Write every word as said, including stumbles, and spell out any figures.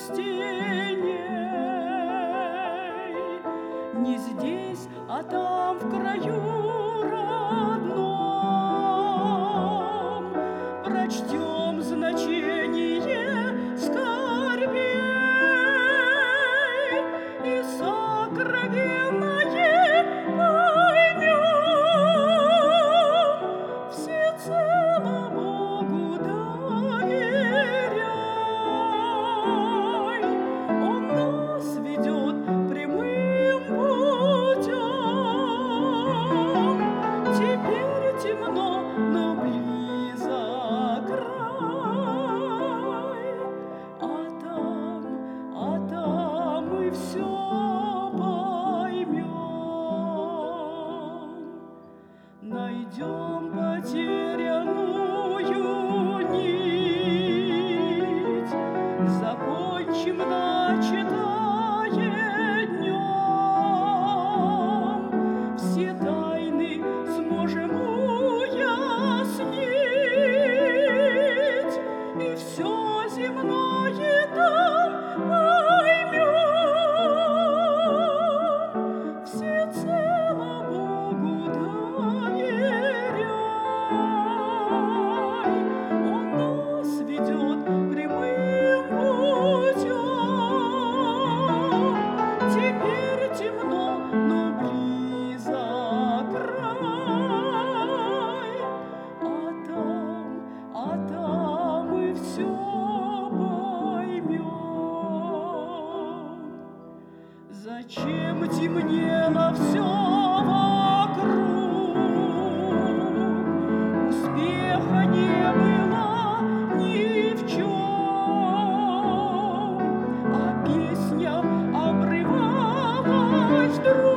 пустыней. Не здесь, а там, в краю родном, прочтем значение скорбей и сокровенное поймем, всецело Богу доверяй. Он нас ведет прямым путем. Теперь темно, но близок край. А там, а там мы все поймем. Найдем потерянную нить, закончим начатое днем. Все тайны сможем уяснить, и все земное там поймем. Всецело Богу доверяй. Он нас ведет прямым путем. Теперь темно, но близок край. А там, а там мы все поймем. Зачем темнело все вокруг? Успеха не было ни в чем, а песня обрывалась вдруг.